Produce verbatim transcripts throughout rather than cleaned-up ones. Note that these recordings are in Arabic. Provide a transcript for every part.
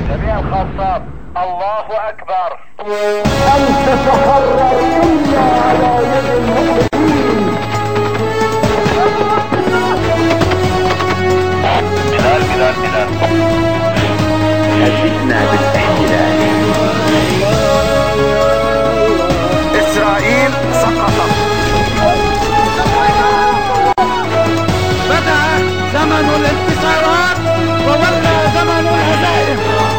جميع الخاصات الله أكبر. أن تتحرر إلا على يد المؤمنين. بلال بلال بلال هددنا بالاحتلال. إسرائيل سقطت. بدأ زمن الانتصارات وولى زمن الهزائم.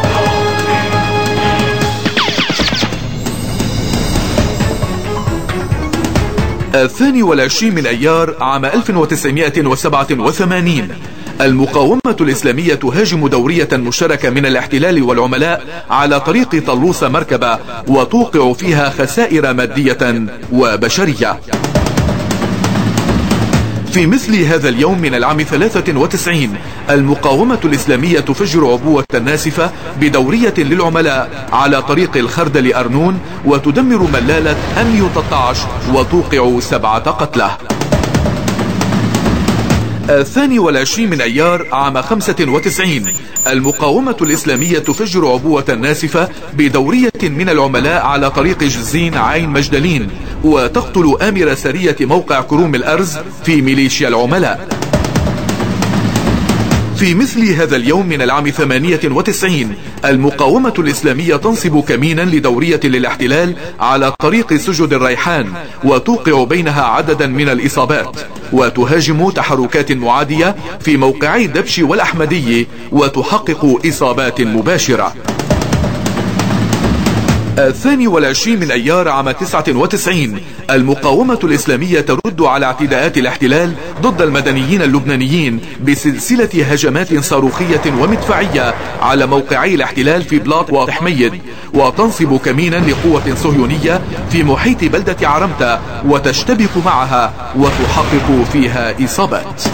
الثاني والعشرين من أيار عام ألف وتسعمائة وسبعة وثمانين المقاومة الإسلامية تهاجم دورية مشتركة من الاحتلال والعملاء على طريق طلوس مركبة، وتوقع فيها خسائر مادية وبشرية. في مثل هذا اليوم من العام ثلاثة وتسعين المقاومة الإسلامية تفجر عبوة ناسفة بدورية للعملاء على طريق الخردل أرنون، وتدمر ملالة أم يو ثلاثة عشر وتوقع سبعة قتلى. الثاني والعشرين من أيار عام خمسة وتسعين المقاومة الإسلامية تفجر عبوة ناسفة بدورية من العملاء على طريق جزين عين مجدلين، وتقتل آمر سرية موقع كروم الأرز في ميليشيا العملاء. في مثل هذا اليوم من العام ثمانية وتسعين المقاومة الإسلامية تنصب كمينا لدورية للاحتلال على طريق سجد الريحان، وتوقع بينها عددا من الإصابات، وتهاجم تحركات معادية في موقعي دبش والأحمدي، وتحقق إصابات مباشرة. الثاني والعشرين من أيار عام تسعة وتسعين المقاومة الإسلامية ترد على اعتداءات الاحتلال ضد المدنيين اللبنانيين بسلسلة هجمات صاروخية ومدفعية على موقعي الاحتلال في بلاط وحميد، وتنصب كمينا لقوة صهيونية في محيط بلدة عرمتة، وتشتبك معها وتحقق فيها إصابات.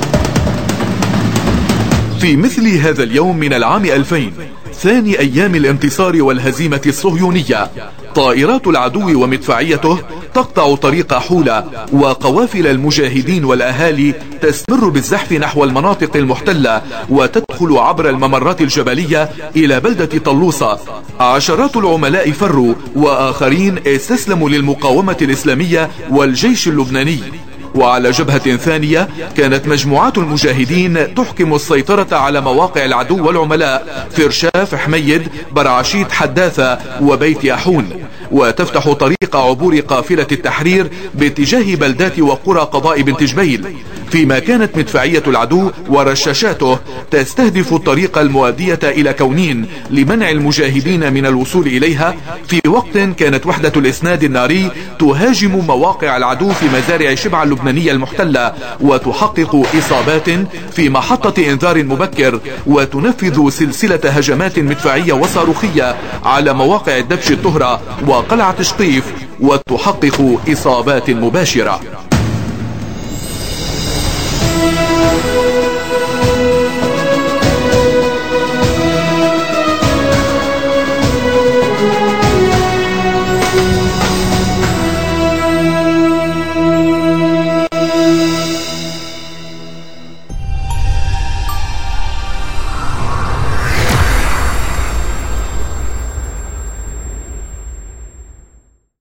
في مثل هذا اليوم من العام ألفين ثاني أيام الانتصار والهزيمة الصهيونية طائرات العدو ومدفعيته تقطع طريق حولة، وقوافل المجاهدين والأهالي تستمر بالزحف نحو المناطق المحتلة، وتدخل عبر الممرات الجبلية إلى بلدة طلوسة. عشرات العملاء فروا، وآخرين استسلموا للمقاومة الإسلامية والجيش اللبناني. وعلى جبهة ثانية كانت مجموعات المجاهدين تحكم السيطرة على مواقع العدو والعملاء في رشاف حميد برعشيت حداثة وبيت يحون، وتفتح طريق عبور قافلة التحرير باتجاه بلدات وقرى قضاء بنت جبيل، فيما كانت مدفعية العدو ورشاشاته تستهدف الطريق المؤدية إلى كونين لمنع المجاهدين من الوصول إليها، في وقت كانت وحدة الإسناد الناري تهاجم مواقع العدو في مزارع شبع اللبنانية المحتلة، وتحقق إصابات في محطة إنذار مبكر، وتنفذ سلسلة هجمات مدفعية وصاروخية على مواقع الدبش الطهرة وقلعة شطيف، وتحقق إصابات مباشرة.